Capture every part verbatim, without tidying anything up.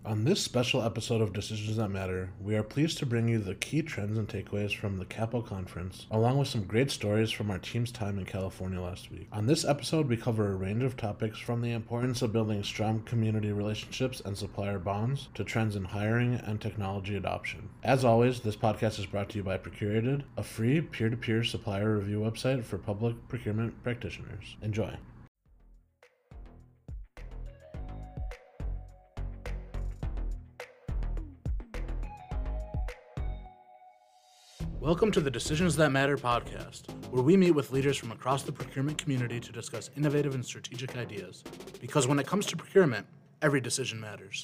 On this special episode of Decisions That Matter, we are pleased to bring you the key trends and takeaways from the Capo Conference, along with some great stories from our team's time in California last week. On this episode, we cover a range of topics from the importance of building strong community relationships and supplier bonds to trends in hiring and technology adoption. As always, this podcast is brought to you by Procurated, a free peer-to-peer supplier review website for public procurement practitioners. Enjoy. Welcome to the Decisions That Matter podcast, where we meet with leaders from across the procurement community to discuss innovative and strategic ideas. Because when it comes to procurement, every decision matters.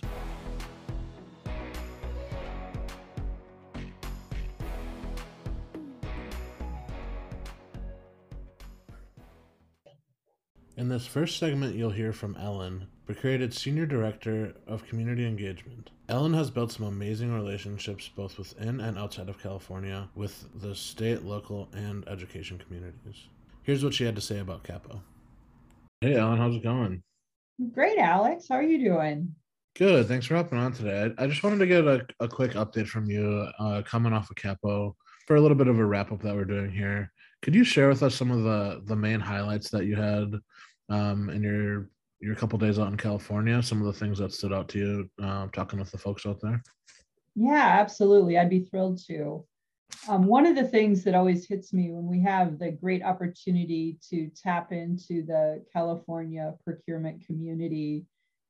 In this first segment, you'll hear from Ellen, Procurated Senior Director of Community Engagement. Ellen has built some amazing relationships both within and outside of California with the state, local, and education communities. Here's what she had to say about Capo. Hey, Ellen, how's it going? Great, Alex. How are you doing? Good. Thanks for hopping on today. I, I just wanted to get a, a quick update from you uh, coming off of Capo for a little bit of a wrap-up that we're doing here. Could you share with us some of the, the main highlights that you had um, in your your couple days out in California, some of the things that stood out to you uh, talking with the folks out there? Yeah, absolutely. I'd be thrilled to. Um, one of the things that always hits me when we have the great opportunity to tap into the California procurement community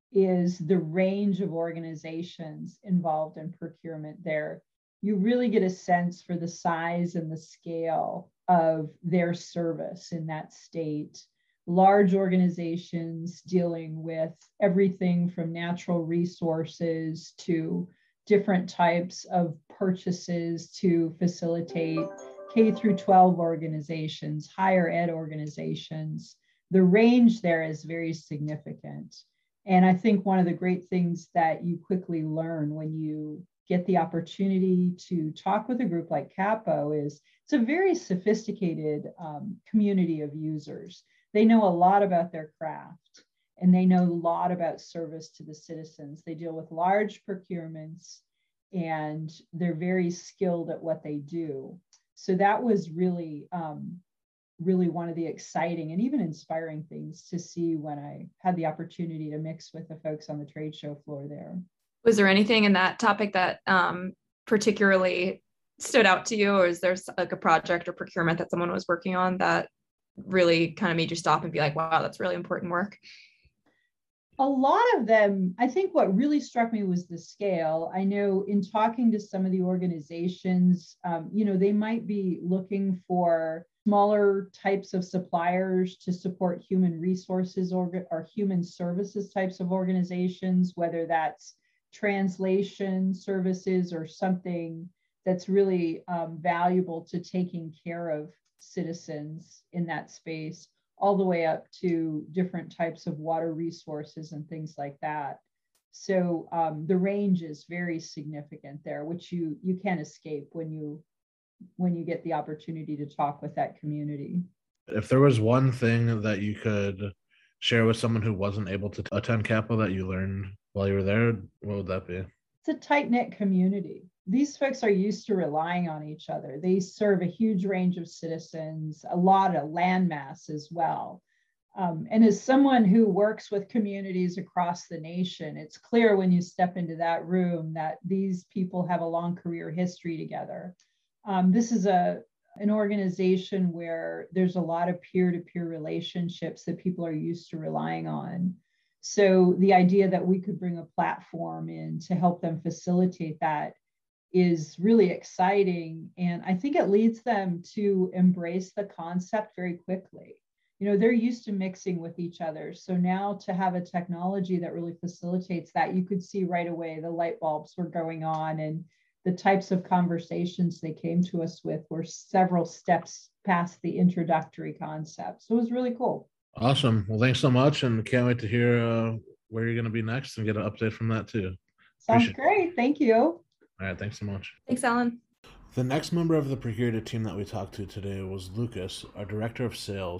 is the range of organizations involved in procurement there. You really get a sense for the size and the scale of their service in that state. Large organizations dealing with everything from natural resources to different types of purchases to facilitate K through twelve organizations, higher ed organizations. The range there is very significant. And I think one of the great things that you quickly learn when you get the opportunity to talk with a group like Capo is it's a very sophisticated um, community of users. They know a lot about their craft and they know a lot about service to the citizens. They deal with large procurements and they're very skilled at what they do. So that was really, um, really one of the exciting and even inspiring things to see when I had the opportunity to mix with the folks on the trade show floor there. Was there anything in that topic that um, particularly stood out to you, or is there like a project or procurement that someone was working on that really kind of made you stop and be like, wow, that's really important work? A lot of them, I think what really struck me was the scale. I know in talking to some of the organizations, um, you know, they might be looking for smaller types of suppliers to support human resources or, or human services types of organizations, whether that's translation services or something that's really um, valuable to taking care of citizens in that space, all the way up to different types of water resources and things like that. So um, the range is very significant there, which you you can't escape when you when you get the opportunity to talk with that community. If there was one thing that you could share with someone who wasn't able to attend Capo that you learned while you were there, what would that be? It's a tight-knit community. These folks are used to relying on each other. They serve a huge range of citizens, a lot of landmass as well. Um, and as someone who works with communities across the nation, it's clear when you step into that room that these people have a long career history together. Um, this is a, an organization where there's a lot of peer-to-peer relationships that people are used to relying on. So the idea that we could bring a platform in to help them facilitate that is really exciting. And I think it leads them to embrace the concept very quickly. You know, they're used to mixing with each other. So now to have a technology that really facilitates that, you could see right away the light bulbs were going on and the types of conversations they came to us with were several steps past the introductory concept. So it was really cool. Awesome. Well, thanks so much. And can't wait to hear uh, where you're going to be next and get an update from that too. Sounds Appreciate great. It. Thank you. All right. Thanks so much. Thanks, Ellen. The next member of the Procurated team that we talked to today was Lucas, our Director of Sales.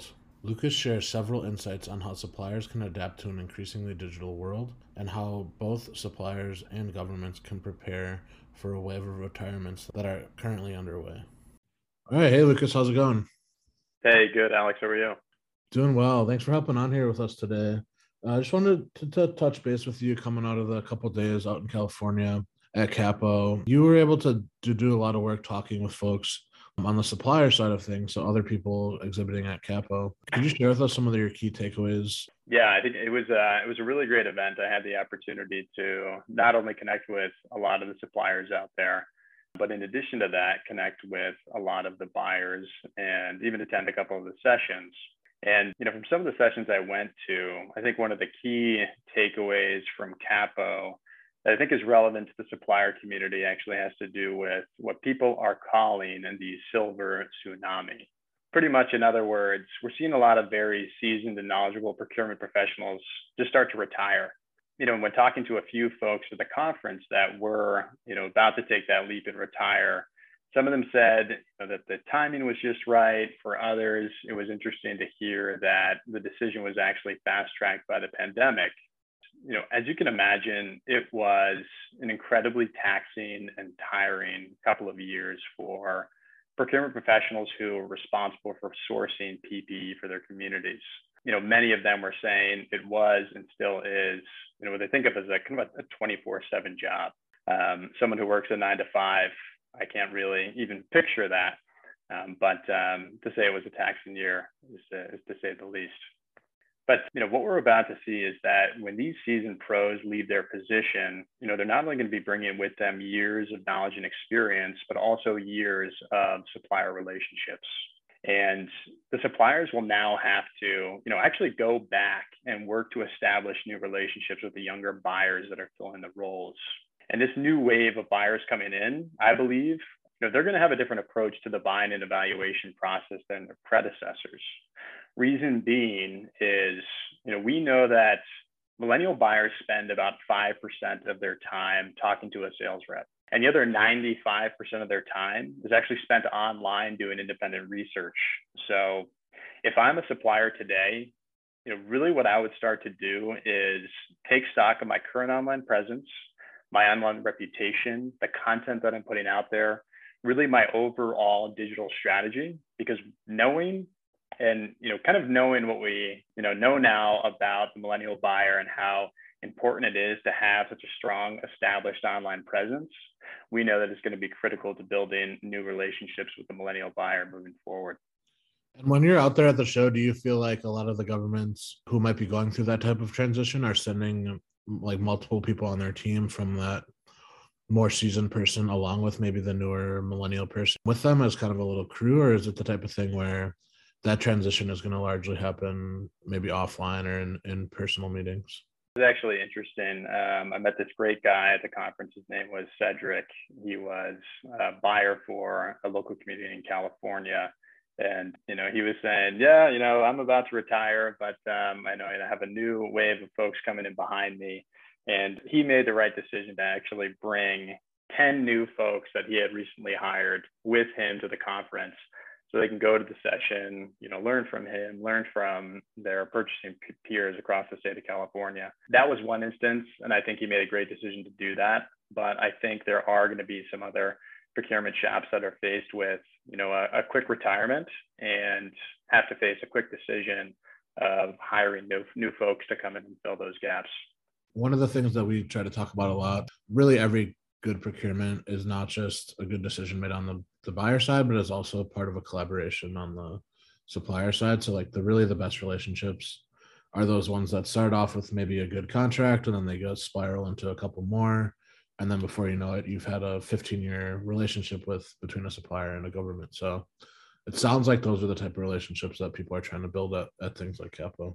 Lucas shares several insights on how suppliers can adapt to an increasingly digital world and how both suppliers and governments can prepare for a wave of retirements that are currently underway. All right. Hey, Lucas, how's it going? Hey, good, Alex. How are you? Doing well. Thanks for hopping on here with us today. I uh, just wanted to, to touch base with you coming out of the couple days out in California at Capo. You were able to, to do a lot of work talking with folks on the supplier side of things, so other people exhibiting at Capo. Could you share with us some of your key takeaways? Yeah, I think it was a, it was a really great event. I had the opportunity to not only connect with a lot of the suppliers out there, but in addition to that, connect with a lot of the buyers and even attend a couple of the sessions. And, you know, from some of the sessions I went to, I think one of the key takeaways from Capo that I think is relevant to the supplier community actually has to do with what people are calling the silver tsunami. Pretty much, in other words, we're seeing a lot of very seasoned and knowledgeable procurement professionals just start to retire. You know, when talking to a few folks at the conference that were, you know, about to take that leap and retire, some of them said, you know, that the timing was just right. For others, it was interesting to hear that the decision was actually fast-tracked by the pandemic. You know, as you can imagine, it was an incredibly taxing and tiring couple of years for procurement professionals who are responsible for sourcing P P E for their communities. You know, many of them were saying it was and still is, you know, what they think of as a kind of a twenty-four seven job. Um, someone who works a nine to five, I can't really even picture that. Um, but um, to say it was a taxing year is, uh, is to say the least. But, you know, what we're about to see is that when these seasoned pros leave their position, you know, they're not only going to be bringing with them years of knowledge and experience, but also years of supplier relationships. And the suppliers will now have to, you know, actually go back and work to establish new relationships with the younger buyers that are filling the roles. And this new wave of buyers coming in, I believe, you know, they're going to have a different approach to the buying and evaluation process than their predecessors. Reason being is, you know, we know that millennial buyers spend about five percent of their time talking to a sales rep. And the other ninety-five percent of their time is actually spent online doing independent research. So if I'm a supplier today, you know, really what I would start to do is take stock of my current online presence, my online reputation, the content that I'm putting out there, really my overall digital strategy, because knowing and, you know, kind of knowing what we, you know, know now about the millennial buyer and how important it is to have such a strong established online presence, we know that it's going to be critical to building new relationships with the millennial buyer moving forward. And when you're out there at the show, do you feel like a lot of the governments who might be going through that type of transition are sending like multiple people on their team from that more seasoned person along with maybe the newer millennial person with them as kind of a little crew? Or is it the type of thing where that transition is going to largely happen maybe offline or in, in personal meetings? It was actually interesting. Um, I met this great guy at the conference. His name was Cedric. He was a buyer for a local community in California. And, you know, he was saying, yeah, you know, I'm about to retire, but um, I know I have a new wave of folks coming in behind me. And he made the right decision to actually bring ten new folks that he had recently hired with him to the conference, so they can go to the session, you know, learn from him, learn from their purchasing peers across the state of California. That was one instance, and I think he made a great decision to do that. But I think there are going to be some other procurement shops that are faced with, you know, a, a quick retirement and have to face a quick decision of hiring new, new folks to come in and fill those gaps. One of the things that we try to talk about a lot, really every good procurement is not just a good decision made on the, the buyer side, but is also part of a collaboration on the supplier side. So like the really the best relationships are those ones that start off with maybe a good contract and then they go spiral into a couple more. And then before you know it, you've had a fifteen year relationship with between a supplier and a government. So it sounds like those are the type of relationships that people are trying to build at, at things like Capo.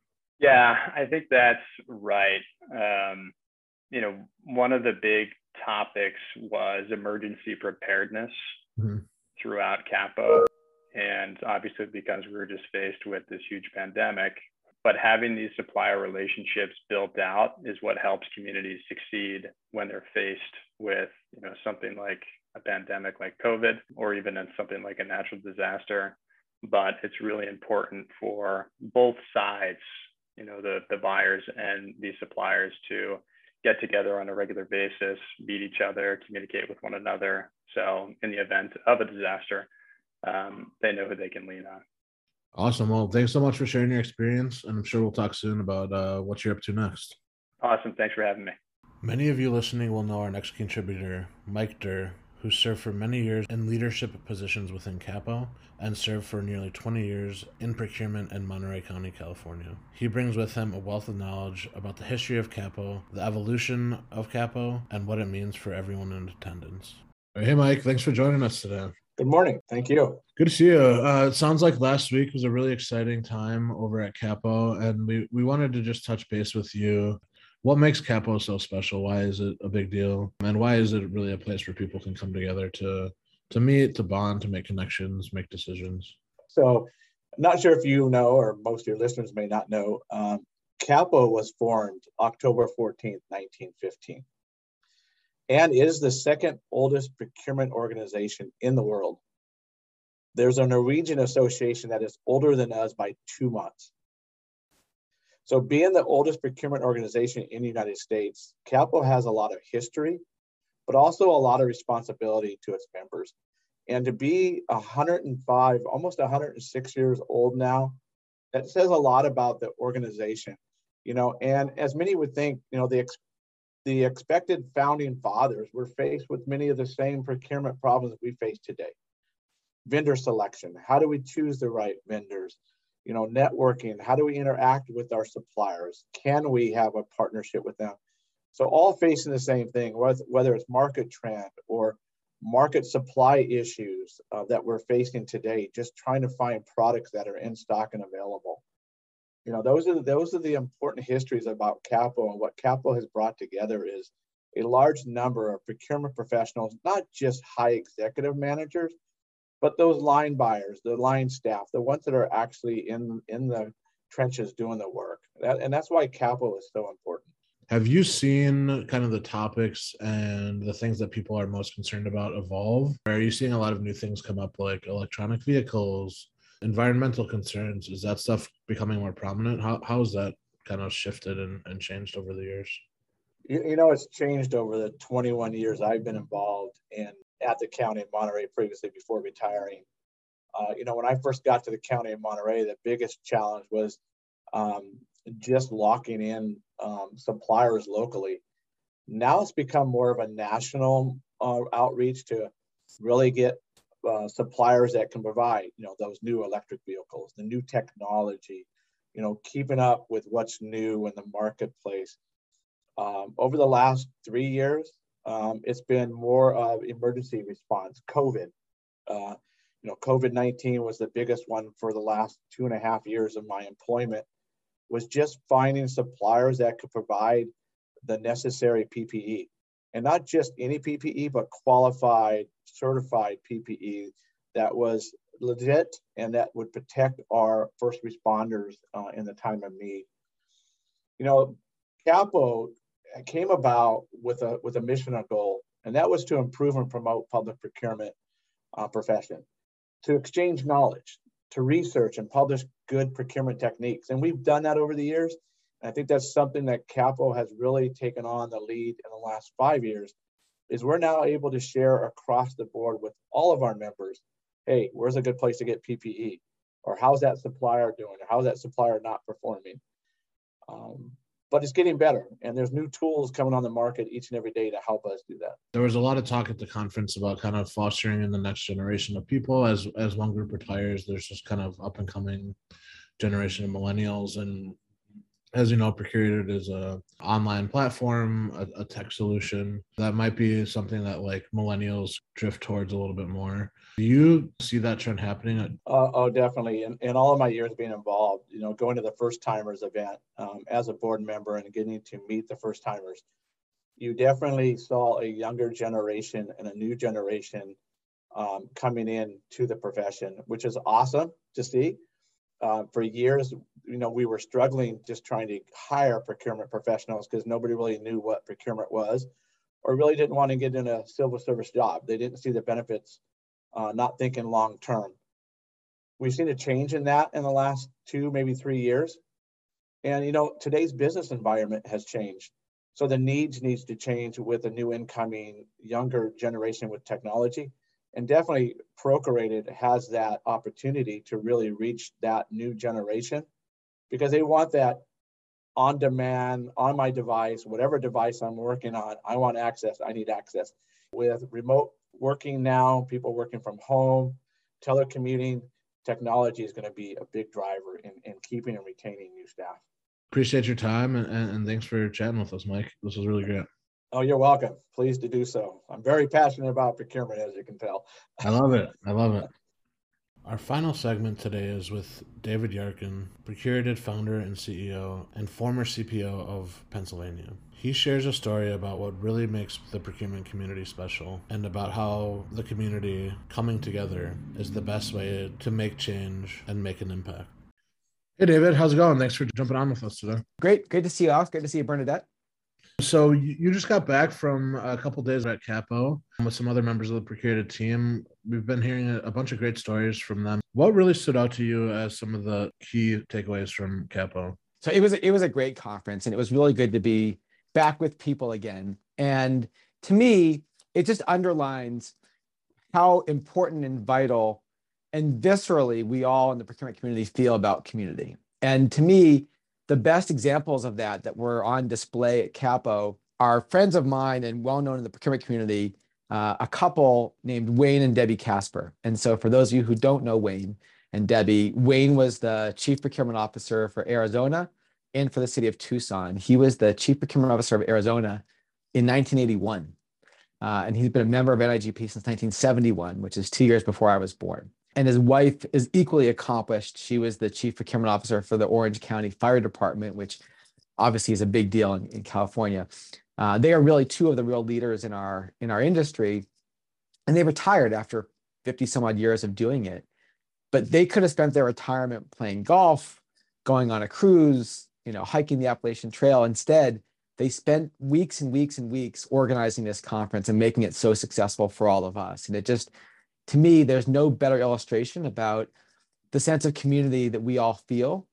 Yeah, I think that's right. Um, you know, one of the big topics was emergency preparedness mm-hmm. throughout Capo. And obviously because we were just faced with this huge pandemic, but having these supplier relationships built out is what helps communities succeed when they're faced with, you know, something like a pandemic like COVID, or even in something like a natural disaster. but it's really important for both sides, you know, the, the buyers and the suppliers to get together on a regular basis, meet each other, communicate with one another. So in the event of a disaster, um, they know who they can lean on. Awesome. Well, thanks so much for sharing your experience. And I'm sure we'll talk soon about uh, what you're up to next. Awesome. Thanks for having me. Many of you listening will know our next contributor, Mike Durr, who served for many years in leadership positions within Capo and served for nearly twenty years in procurement in Monterey County, California. He brings with him a wealth of knowledge about the history of Capo, the evolution of Capo, and what it means for everyone in attendance. Hey, Mike, thanks for joining us today. Good morning. Thank you. Good to see you. Uh, it sounds like last week was a really exciting time over at Capo, and we, we wanted to just touch base with you. What makes Capo so special? Why is it a big deal? And why is it really a place where people can come together to to meet, to bond, to make connections, make decisions? So I'm not sure if you know, or most of your listeners may not know, um, Capo was formed October fourteenth, nineteen fifteen, and is the second oldest procurement organization in the world. There's a Norwegian association that is older than us by two months. So being the oldest procurement organization in the United States, Capo has a lot of history, but also a lot of responsibility to its members. And to be one hundred five, almost one hundred six years old now, that says a lot about the organization, you know, and as many would think, you know, the, ex the expected founding fathers were faced with many of the same procurement problems we face today. Vendor selection, how do we choose the right vendors? You know, networking, how do we interact with our suppliers? Can we have a partnership with them? So all facing the same thing, whether it's market trend or market supply issues uh, that we're facing today, just trying to find products that are in stock and available. You know, those are, those are the important histories about Capo, and what Capo has brought together is a large number of procurement professionals, not just high executive managers, but those line buyers, the line staff, the ones that are actually in, in the trenches doing the work. That, and that's why Capo is so important. Have you seen kind of the topics and the things that people are most concerned about evolve? Or are you seeing a lot of new things come up, like electronic vehicles, environmental concerns? Is that stuff becoming more prominent? How, how has that kind of shifted and, and changed over the years? You, you know, it's changed over the twenty-one years I've been involved in at the county of Monterey previously before retiring. Uh, you know, when I first got to the county of Monterey, the biggest challenge was um, just locking in um, suppliers locally. Now it's become more of a national uh, outreach to really get uh, suppliers that can provide, you know, those new electric vehicles, the new technology, you know, keeping up with what's new in the marketplace. Um, over the last three years, Um, it's been more of emergency response. COVID, uh, you know, COVID nineteen was the biggest one for the last two and a half years of my employment, was just finding suppliers that could provide the necessary P P E, and not just any P P E, but qualified, certified P P E that was legit and that would protect our first responders uh, in the time of need. You know, Capo came about with a with a mission and goal, and that was to improve and promote public procurement uh, profession, to exchange knowledge, to research and publish good procurement techniques. And we've done that over the years. And I think that's something that Capo has really taken on the lead in the last five years, is we're now able to share across the board with all of our members, hey, where's a good place to get P P E? Or how's that supplier doing? Or how's that supplier not performing? Um, But it's getting better, and there's new tools coming on the market each and every day to help us do that. There was a lot of talk at the conference about kind of fostering in the next generation of people. As as one group retires, there's this kind of up and coming generation of millennials. And as you know, Procured is a online platform, a, a tech solution that might be something that like millennials drift towards a little bit more. Do you see that trend happening? Uh, oh, definitely. In, in all of my years being involved, you know, going to the First Timers event um, as a board member and getting to meet the First Timers, you definitely saw a younger generation and a new generation um, coming in to the profession, which is awesome to see. Uh, for years, you know, we were struggling just trying to hire procurement professionals because nobody really knew what procurement was, or really didn't want to get in a civil service job. They didn't see the benefits, uh, not thinking long term. We've seen a change in that in the last two, maybe three years. And, you know, today's business environment has changed. So the needs needs to change with a new incoming younger generation with technology. And definitely Procreated has that opportunity to really reach that new generation because they want that on demand, on my device, whatever device I'm working on, I want access, I need access. With remote working now, people working from home, telecommuting, technology is going to be a big driver in, in keeping and retaining new staff. Appreciate your time and, and, and thanks for chatting with us, Mike. This was really great. Oh, you're welcome. Pleased to do so. I'm very passionate about procurement, as you can tell. I love it. I love it. Our final segment today is with David Yarkin, Procurated founder and C E O and former C P O of Pennsylvania. He shares a story about what really makes the procurement community special and about how the community coming together is the best way to make change and make an impact. Hey, David, how's it going? Thanks for jumping on with us today. Great. Great to see you, Alex. Great to see you, Bernadette. So you just got back from a couple of days at Capo with some other members of the Procurated team. We've been hearing a bunch of great stories from them. What really stood out to you as some of the key takeaways from Capo? So it was it was a great conference, and it was really good to be back with people again. And to me, it just underlines how important and vital and viscerally we all in the procurement community feel about community. And to me, the best examples of that that were on display at Capo are friends of mine and well-known in the procurement community, uh, a couple named Wayne and Debbie Casper. And so for those of you who don't know Wayne and Debbie, Wayne was the chief procurement officer for Arizona and for the city of Tucson. He was the chief procurement officer of Arizona in nineteen eighty-one. Uh, and he's been a member of N I G P since nineteen seventy-one, which is two years before I was born. And his wife is equally accomplished. She was the chief procurement officer for the Orange County Fire Department, which obviously is a big deal in, in California. Uh, they are really two of the real leaders in our in our industry. And they retired after fifty some odd years of doing it. But they could have spent their retirement playing golf, going on a cruise, you know, hiking the Appalachian Trail. Instead, they spent weeks and weeks and weeks organizing this conference and making it so successful for all of us. And it just, to me, there's no better illustration about the sense of community that we all feel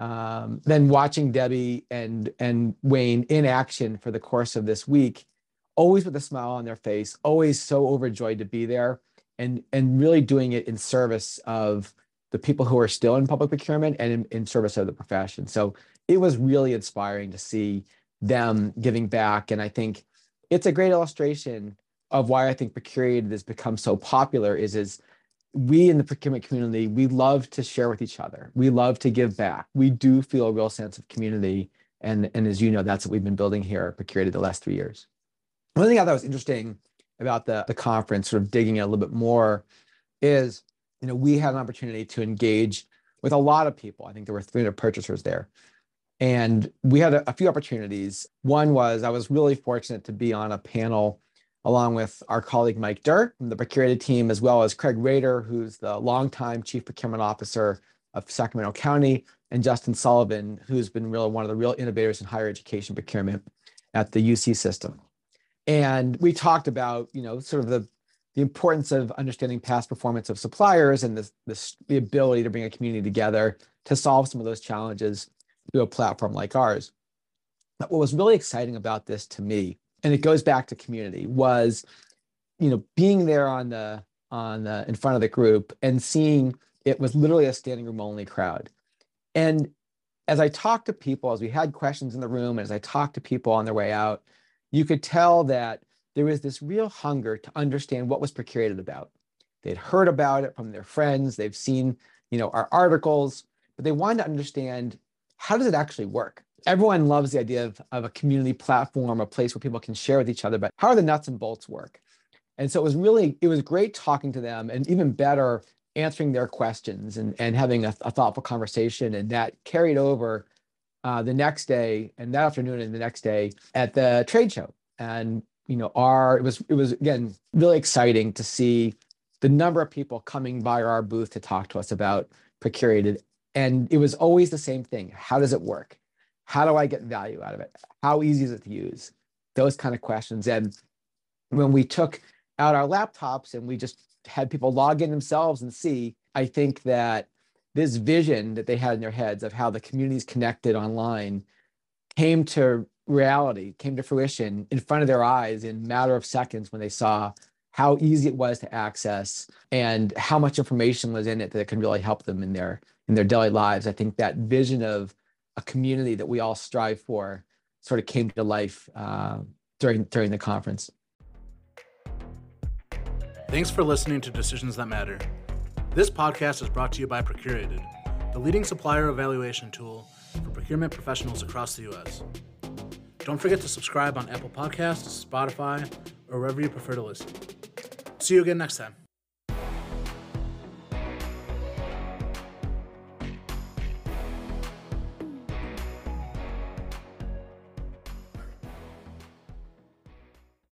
um, than watching Debbie and, and Wayne in action for the course of this week, always with a smile on their face, always so overjoyed to be there, and, and really doing it in service of the people who are still in public procurement and in, in service of the profession. So it was really inspiring to see them giving back. And I think it's a great illustration of why I think Procurated has become so popular is, is we in the procurement community, we love to share with each other. We love to give back. We do feel a real sense of community. And, and as you know, that's what we've been building here at Procurated the last three years. One thing I thought was interesting about the, the conference, sort of digging in a little bit more, is, you know, we had an opportunity to engage with a lot of people. I think there were three hundred purchasers there. And we had a, a few opportunities. One was I was really fortunate to be on a panel along with our colleague Mike Dirk from the Procurated team, as well as Craig Rader, who's the longtime chief procurement officer of Sacramento County, and Justin Sullivan, who's been really one of the real innovators in higher education procurement at the U C system. And we talked about, you know, sort of the, the importance of understanding past performance of suppliers and this, this, the ability to bring a community together to solve some of those challenges through a platform like ours. But what was really exciting about this to me, and it goes back to community, was, you know, being there on the on the in front of the group and seeing it was literally a standing room only crowd. And as I talked to people, as we had questions in the room, and as I talked to people on their way out, you could tell that there was this real hunger to understand what was Procurated about. They'd heard about it from their friends, they've seen, you know, our articles, but they wanted to understand, how does it actually work? Everyone loves the idea of, of a community platform, a place where people can share with each other, but how are the nuts and bolts work? And so it was really, it was great talking to them, and even better, answering their questions and, and having a, a thoughtful conversation. And that carried over uh, the next day and that afternoon and the next day at the trade show. And, you know, our, it was, it was again, really exciting to see the number of people coming by our booth to talk to us about Procurated. And it was always the same thing. How does it work? How do I get value out of it? How easy is it to use? Those kind of questions. And when we took out our laptops and we just had people log in themselves and see, I think that this vision that they had in their heads of how the communities connected online came to reality, came to fruition in front of their eyes in a matter of seconds when they saw how easy it was to access and how much information was in it that can really help them in their in their daily lives. I think that vision of a community that we all strive for sort of came to life uh, during during the conference. Thanks for listening to Decisions That Matter. This podcast is brought to you by Procurated, the leading supplier evaluation tool for procurement professionals across the U S. Don't forget to subscribe on Apple Podcasts, Spotify, or wherever you prefer to listen. See you again next time.